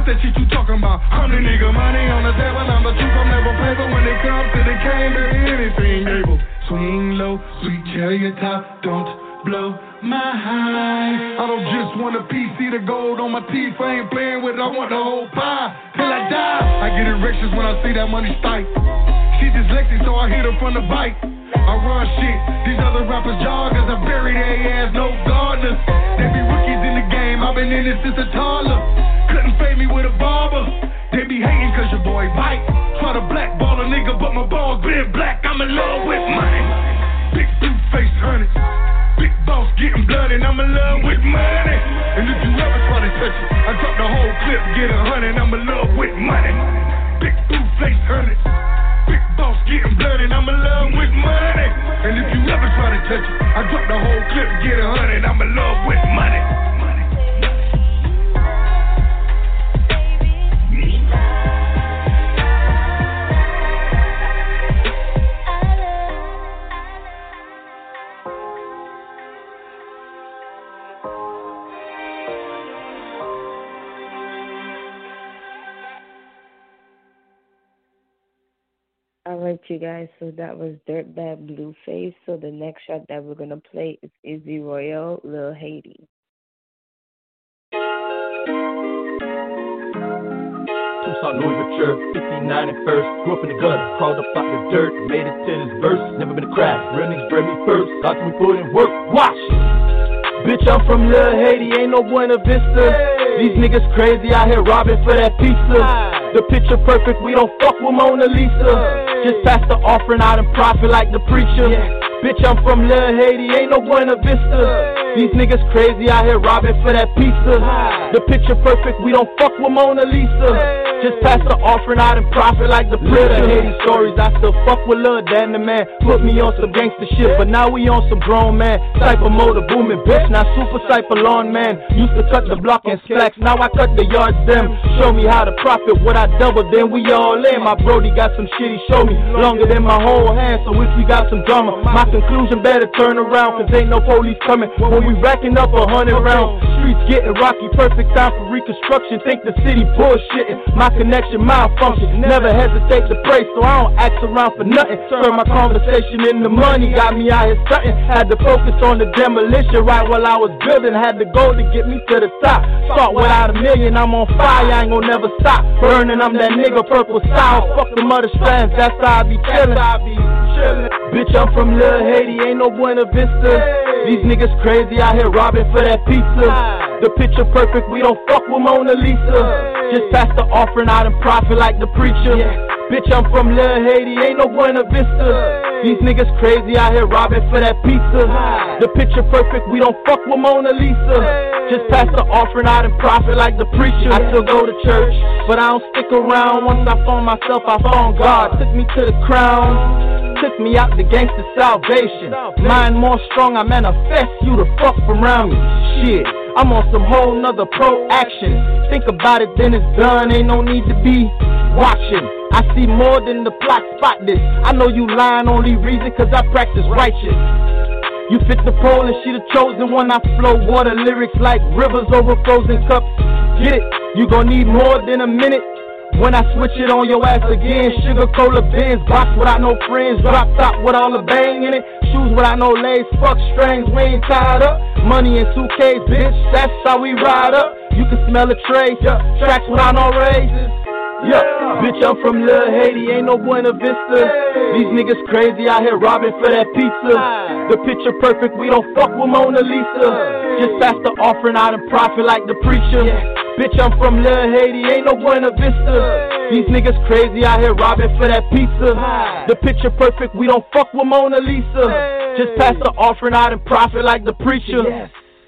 Speaker 2: What's that shit you talking about? I'm the nigga, money on the table, I'm the truth, I'm never played, but when it comes to the game, there anything able. Swing low, sweet cherry top, don't blow my high. I don't just want a piece, see the gold on my teeth, I ain't playing with it, I want the whole pie, till I die. I get erections when I see that money spike. She dyslexic, so I hit her from the bike. I run shit, these other rappers joggers, I bury their ass, no gardeners. They be rookies in the game, I've been in this since a toddler. Couldn't fade me with a barber. They be hating cause your boy bite. Try to blackball a nigga, but my balls been black, I'm in love with money. Big blue face honey, big boss getting bloody, I'm in love with money. And if you ever try to touch it, I drop the whole clip, get 100, I'm in love with money. Big blue face honey, big boss getting bloody, I'm in love with money. And if you ever try to touch it, I drop the whole clip, get 100, I'm in love with money.
Speaker 12: All right, you guys, so that was Dirtbag Blueface. So the next track that we're going to play is Izzy Royale, Lil Haiti.
Speaker 14: Tucson, Louis Vuitton, 59 and first. Grew up in the gutter, crawled up out the dirt, made it to this verse. Never been a crack, real niggas bred me first. Got to me put in work, watch. Bitch, I'm from Lil Haiti, ain't no Buena Vista. These niggas crazy out here robbing for that pizza. The picture perfect, we don't fuck with Mona Lisa. Just pass the offering out and profit like the preacher. Bitch, I'm from Lil Haiti, ain't no Buena Vista. These niggas crazy out here robbing for that pizza. The picture perfect, we don't fuck with Mona Lisa. Just pass the offering out and profit like the preacher. Haiti stories, I still fuck with Lil Dan the man. Put me on some gangster shit, but now we on some grown man. Cypher motor booming, bitch, now super cypher lawn man. Used to cut the block and slacks, now I cut the yards them. Show me how to profit, what I double, then we all in. My brody got some shit, he show me longer than my whole hand. So if we got some drama, my conclusion better turn around, cause ain't no police coming when we racking up 100 rounds. Streets getting rocky, perfect time for reconstruction. Think the city bullshitting, my connection malfunction. Never hesitate to pray, so I don't ask around for nothing. Turn my conversation into money, got me out here stunting. Had to focus on the demolition right while I was building. Had the goal to get me to the top. Start without a million, I'm on fire, I ain't gon' never stop. Burning, I'm that nigga purple style. Fuck the mother strands, that's how I be chillin'. Bitch, I'm from Lil Haiti, ain't no Buena Vista. These niggas crazy out here robbing for that pizza. The picture perfect, we don't fuck with Mona Lisa. Just pass the offering out and profit like the preacher. Bitch, I'm from Lil Haiti, ain't no Buena Vista. These niggas crazy out here robbing for that pizza. The picture perfect, we don't fuck with Mona Lisa. Just pass the offering out and profit like the preacher. I still go to church, but I don't stick around. Once I found myself, I found God. Took me to the crown, took me out the gangster salvation. Mind more strong, I manifest you to fuck from around me. Shit, I'm on some whole nother pro action. Think about it, then it's done, ain't no need to be watching. I see more than the plot, spot this. I know you lying, only reason cause I practice righteous. You fit the pole and she the chosen one. I flow water lyrics like rivers over frozen cups. Get it? You gon' need more than a minute when I switch it on your ass again. Sugar cola bins, box without no friends, drop top with all the bang in it. Shoes without no lace, fuck strings, we ain't tied up. Money in suitcase, bitch, that's how we ride up. You can smell the trace, tracks without no raises. Bitch, I'm from Lil Haiti, ain't no Buena Vista. These niggas crazy out here robbing for that pizza. The picture perfect, we don't fuck with Mona Lisa. Just pass the offering out and profit like the preacher. Bitch, I'm from Lil Haiti, ain't no Buena Vista. These niggas crazy out here robbing for that pizza. The picture perfect, we don't fuck with Mona Lisa. Just pass the offering out and profit like the preacher.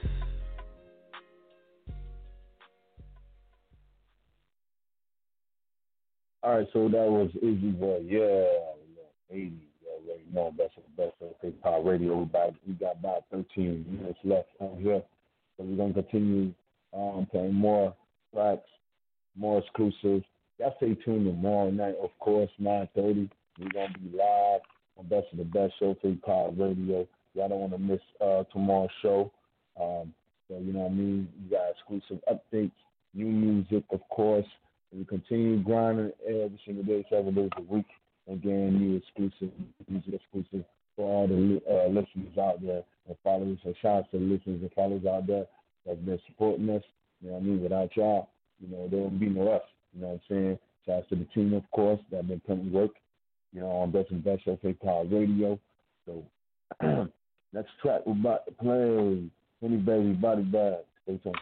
Speaker 15: All right, so that was Izzy Royale, 80. Already know best of the best of Hip Hop Radio. We got about 13 minutes left on here, so we're gonna continue playing more tracks, more exclusives. Y'all stay tuned tomorrow night, of course, 9:30. We're gonna be live on Best of the Best Show for Hip Hop Radio. Y'all don't want to miss tomorrow's show. So you know what I mean. You got exclusive updates. new music, of course. And we continue grinding every single day, 7 days a week, and getting new music exclusive for all the listeners out there and followers. So shout out to the listeners and followers out there that's been supporting us. You know what I mean? Without y'all, there wouldn't be no us. You know what I'm saying? Shout out to the team, of course, that been putting work, on Best and Best Show Fake Power Radio. So next track we're about to play, Henny Baby Body Bag. Stay tuned.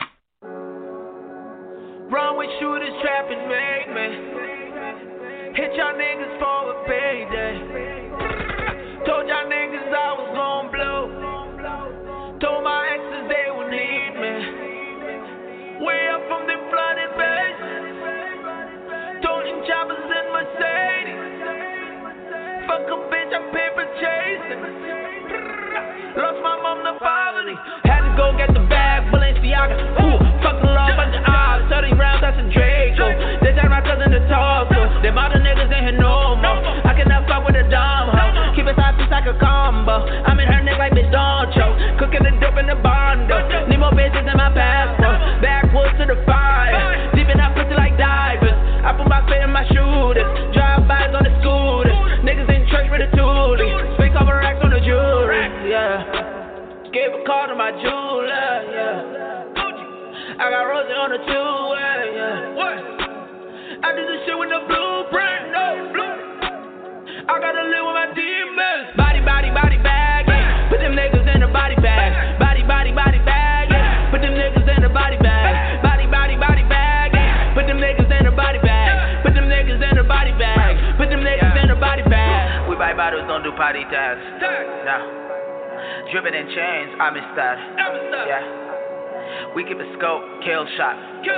Speaker 6: Run with shooters, trapping, make me hit y'all niggas for a payday. Told y'all niggas I was gon' blow. Told my exes they would need me. Way up from the flooded base. Told them choppers in Mercedes. Fuck a bitch, I paper chasing. Lost my mom to poverty. Had to go get the bag, Balenciaga. Ooh, fuck the law, bunch of odds. 30 rounds, that's a Draco. They turned my cousin to talk to. Them other niggas ain't here no more. I cannot fuck with a dumb hoe. Keep it side piece like a combo. I'm in her neck like bitch, don't choke. Cooking the dope in the bondo. Need more bitches in my passport. Backwoods to the fire. Deep in that pussy like divers. I put my feet in my shooters. Drive-bys on the scooters. Niggas in church with a toolie. Spin cover racks on the jewelry. Yeah. Gave a call to my jeweler. Yeah. I got Rosie on the two-way. Yeah. What? I do this shit with the blueprint. No. I gotta live with my demons. Body bag. Yeah. Put them niggas in the body bag. Body bag. Yeah. Put them niggas in the body bag. Body bag. Yeah. Put them niggas in the body bag. Put them niggas in the body bag. Put them niggas in the body bag. We buy bottles, don't do party tags. Nah. Dripping in chains, I'm in style. Yeah. We keep a scope, kill shot.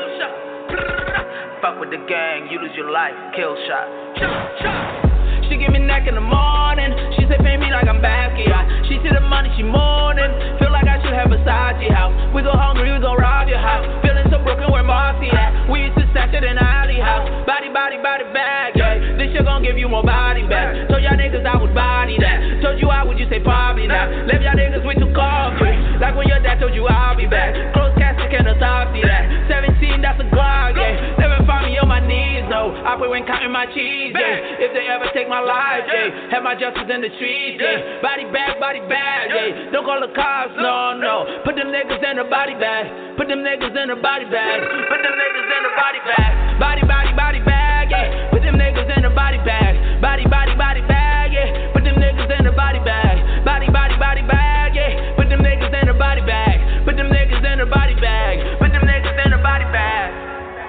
Speaker 6: Fuck with the gang, you lose your life, kill shot. She give me neck in the morning. She say pay me like I'm Basquiat. She see the money, she mourning. Feel like I should have Versace house. We go hungry, we go rob your house. Feeling so broken, where Marcy at? We used to stash it in the alley house. Body bag, yeah. This shit gon' give you more body back. Told y'all niggas I would body that. Told you I would, you say probably not. Left y'all niggas with too coffee. Like when your dad told you I'll be back. Close casket, can't stop see that. 17, that's a Glock, yeah. Never find me on my knees, no. I pray when counting my cheese, yeah. If they ever take my life, yeah. Have my justice in the streets, yeah. Body bag, yeah. Don't call the cops, no. Put them niggas in the body bag. Put them niggas in the body bag. Put them niggas in the body bag. Body bag, yeah. Put them niggas in the body bag. Body bag, yeah. Put them niggas in the body bag. Body bag, yeah. Put them niggas in the body bag. Put them niggas in the body bag. Put them niggas in the body bag.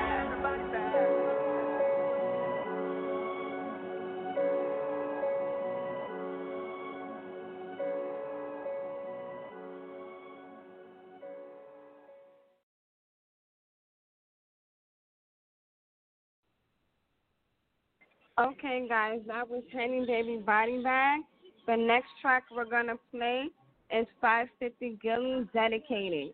Speaker 8: Okay, guys, that was Henny Baby Body Bag. The next track we're going to play is 550 Gilly, Dedicated.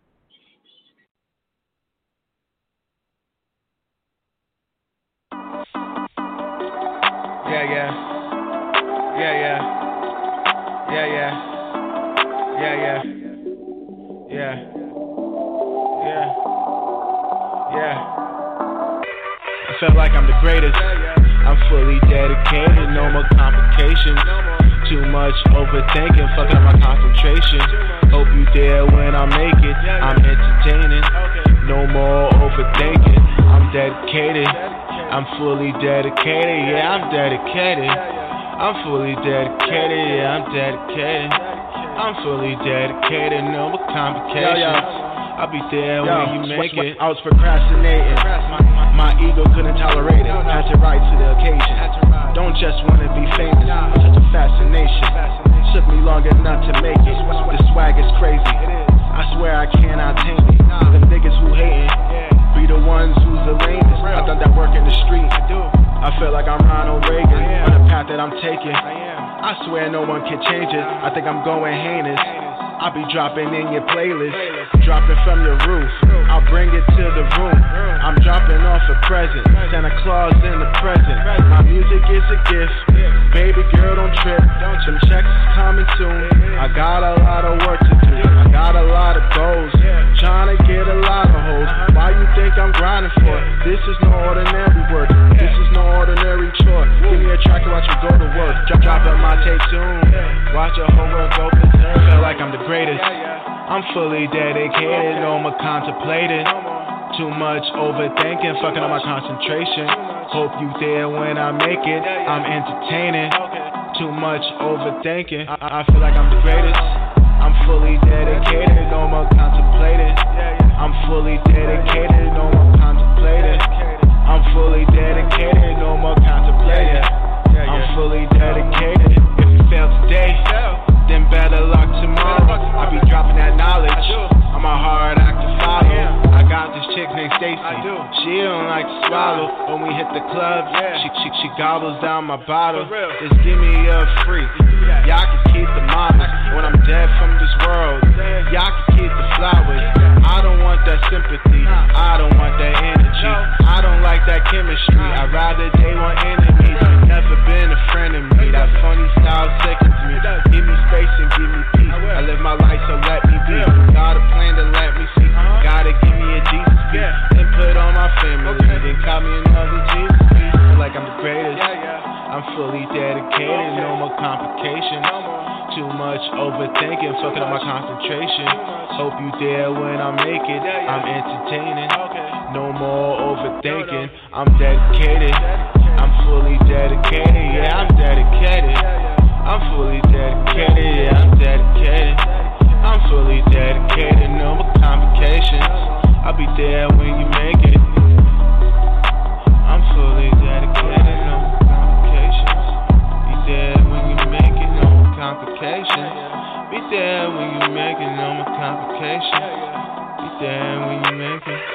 Speaker 5: Yeah. I felt like I'm the greatest. I'm fully dedicated, no more complications. Too much overthinking, fucking up my concentration. Hope you there when I make it. I'm entertaining, no more overthinking. I'm dedicated, I'm fully dedicated. Yeah, I'm dedicated. I'm fully dedicated. Yeah, I'm dedicated. I'm fully dedicated, no more complications. I'll be there when you make it. I was procrastinating. My ego couldn't tolerate it. Had to rise to the occasion. Don't just wanna be famous. Such a fascination. Took me long enough to make it. The swag is crazy. I swear I cannot tame it. Them niggas who hating be the ones who's the lamest. I done that work in the street. I feel like I'm Ronald Reagan on the path that I'm taking. I swear no one can change it. I think I'm going heinous. I'll be dropping in your playlist, dropping from your roof. I'll bring it to the room. I'm dropping off a present, Santa Claus in the present. My music is a gift, baby girl don't trip. Some checks is coming soon. I got a lot of work to do. I got a lot of goals, trying to get a lot of hoes. Why you think grinding for. This is no ordinary work. This is no ordinary chore. Give me a track to watch me go to work. Dropping my tape soon. Watch your whole world go berserk. Feel like I'm the greatest. I'm fully dedicated. No more contemplating. Too much overthinking, fucking up my concentration. Hope you there when I make it. I'm entertaining. Too much overthinking. I feel like I'm the greatest. I'm fully dedicated. No more contemplating. I'm fully dedicated. No more contemplating. I'm fully dedicated. No more contemplating. I'm fully dedicated. If you fail today, then better luck tomorrow. I be dropping that knowledge. I'm a hard act to follow. I got this chick named Stacy. She don't like to swallow. When we hit the club, she gobbles down my bottle. Just give me a free. Y'all can keep the models. When I'm dead from this world, y'all can keep the flowers. I don't want that sympathy. I don't want that energy. I don't like that chemistry. I'd rather they want enemies. Never been a friend of me. That funny style sickens me. Give me space and give me peace. I live my life, so let me be. Got a plan to let me see. Gotta give me a Jesus piece. Then put on my family. Then call me another Jesus piece. Feel like I'm the greatest. I'm fully dedicated. No more complications. Too much overthinking, fucking up my concentration. Hope you there when I make it. I'm entertaining. No more overthinking. I'm dedicated. I'm fully dedicated. Yeah, I'm dedicated. I'm fully dedicated. Yeah, I'm dedicated. I'm fully dedicated. No more complications. I'll be there when you make it. I'm fully dedicated. No more complications. Be there when you make it. No more complications. Be there when you make it. No more complications. Be there when you make it.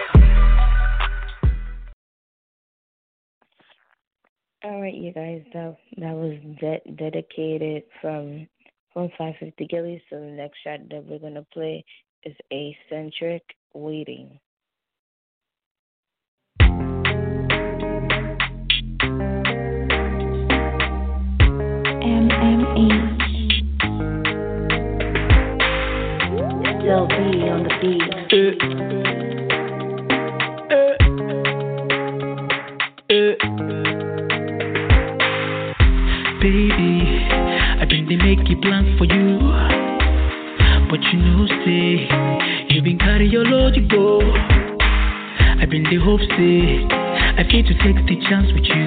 Speaker 12: All right, you guys, that was dedicated from 550 Gillies. So the next track that we're gonna play is Eccentric Waiting.
Speaker 16: MME. LB on the beat.
Speaker 17: Baby, I been they make it plans for you, but you know say you been carry your load you go. I been the hope say I feel to take the chance with you.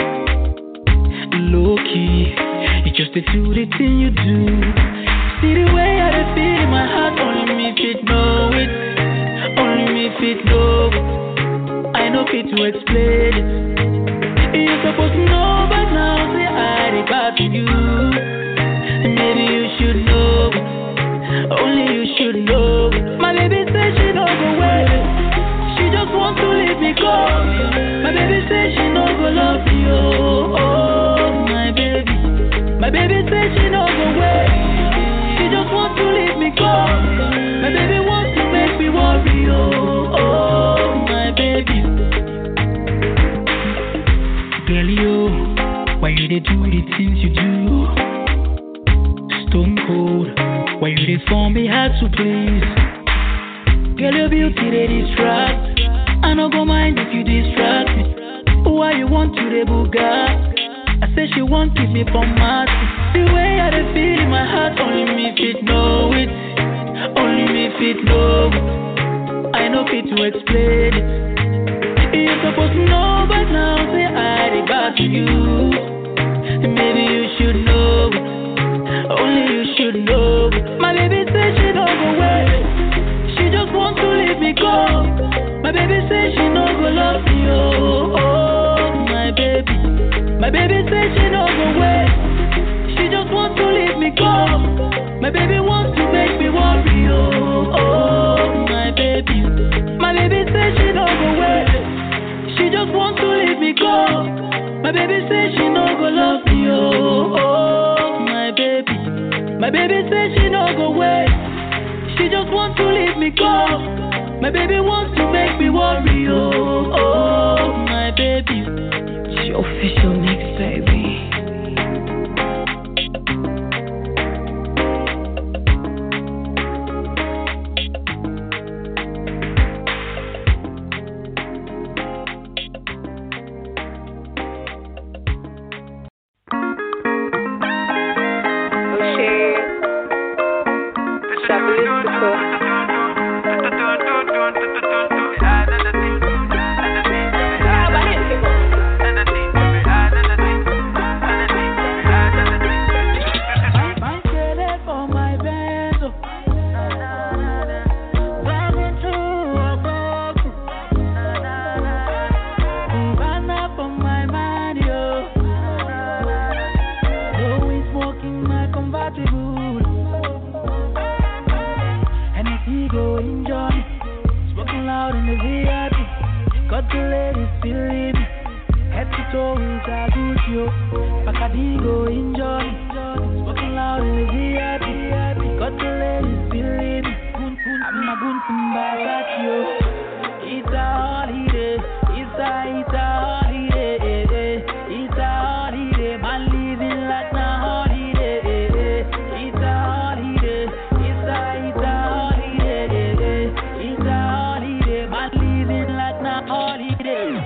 Speaker 17: Low key, you just to do the thing you do. See the way I feel in my heart, only me fit know it. Only me fit know it. I know fit to explain it. You're supposed to know, but now say I regard you. Maybe you should know it. Only you should know it. My baby says she don't go away. She just wants to let me go. My baby says she don't go love you. Oh, my baby. My baby says she don't go away. She just wants to let me go. My baby wants to make me worry. Oh, my baby. Girl, you, why you they do the things you do? Stone cold, why you they form me hard to please? Girl, your beauty they distract. I no go mind if you distract me. Why you want to the Bugatti? I say she won't keep me from mad. The way I feel in my heart, only me fit know it. Only me fit know it. I know fit to explain it. You're supposed to know, but now say I regard you. Maybe you should know it. Only you should know it. My baby says she don't go away. She just wants to let me go. My baby says she don't go love me. Oh, my baby. My baby says she don't go away. She just wants to let me go. My baby wants to make me worry. Oh, my baby. My baby says she don't go away. She just wants to let me go. My baby says she no go love me. Oh, my baby. My baby says she no go away. She just wants to let me go. My baby wants to make me worry. Oh, my baby. It's your official mix, baby. in the VIP. Got the ladies feeling me. Head to toe with a good yo. Bacadigo enjoy. Smoking loud in the VIP. Got the ladies feeling me. I'm a good back yo. It's a holiday. It's a holiday. It's a holiday. Man living like na holiday. It's a holiday. It's a holiday. It's a holiday. Man living like na holiday.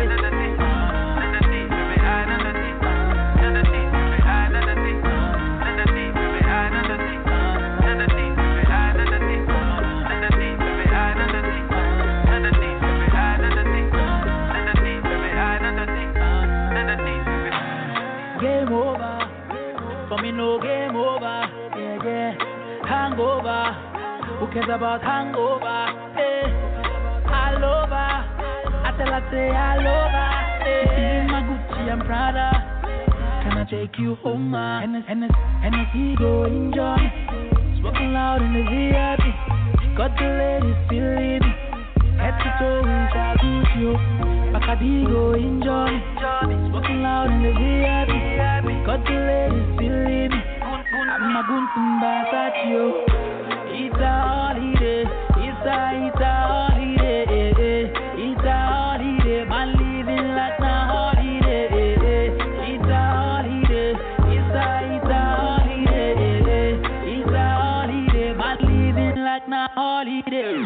Speaker 17: Game over, for me no game over, yeah, yeah. Hangover, who cares about hangover, eh? All over, I say all over, eh? My Gucci and Prada, can I take you home, Hennessy go enjoy. Smoking loud in the VIP, got the ladies feeling me. Head to toe with a good yo. Bacadigo enjoy. Smoking loud in the VIP. Got the ladies feeling me. I'm a good back yo. It's a holiday. It's a holiday. It's a holiday. Man living like na holiday. It's a holiday. It's a holiday. It's a holiday. Man living like na holiday.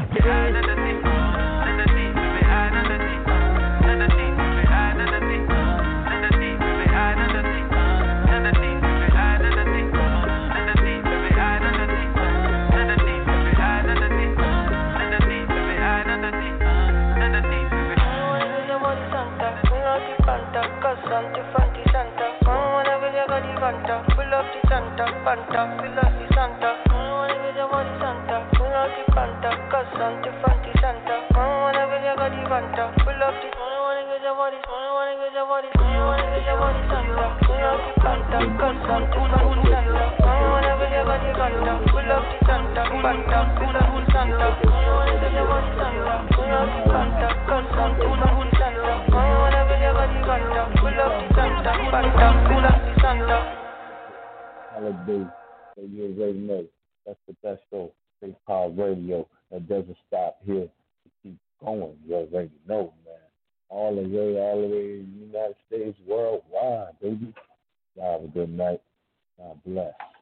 Speaker 10: Pull up the Santa, Fanta, fill up the Santa. I wanna be the body Santa, pull up the Fanta, cause Santa, Fanti Santa. I wanna be the body Fanta, pull up the. I wanna get the body, I wanna get the body, I wanna get the body Santa, pull up the Fanta, cause Santa, Fanti Santa. I wanna be the body Fanta, pull up the Santa, Fanta, fill up the Santa. I wanna get the body Santa, pull up the Fanta, cause Santa, Fanti Santa. I wanna be the body Fanta, pull up the Santa, Fanta, fill up the Santa.
Speaker 15: Holiday, so you already know. That's the best show. Faith Power Radio. That doesn't stop here. It keeps going. You already know, man. All the way in the United States, worldwide, baby. Y'all have a good night. God bless.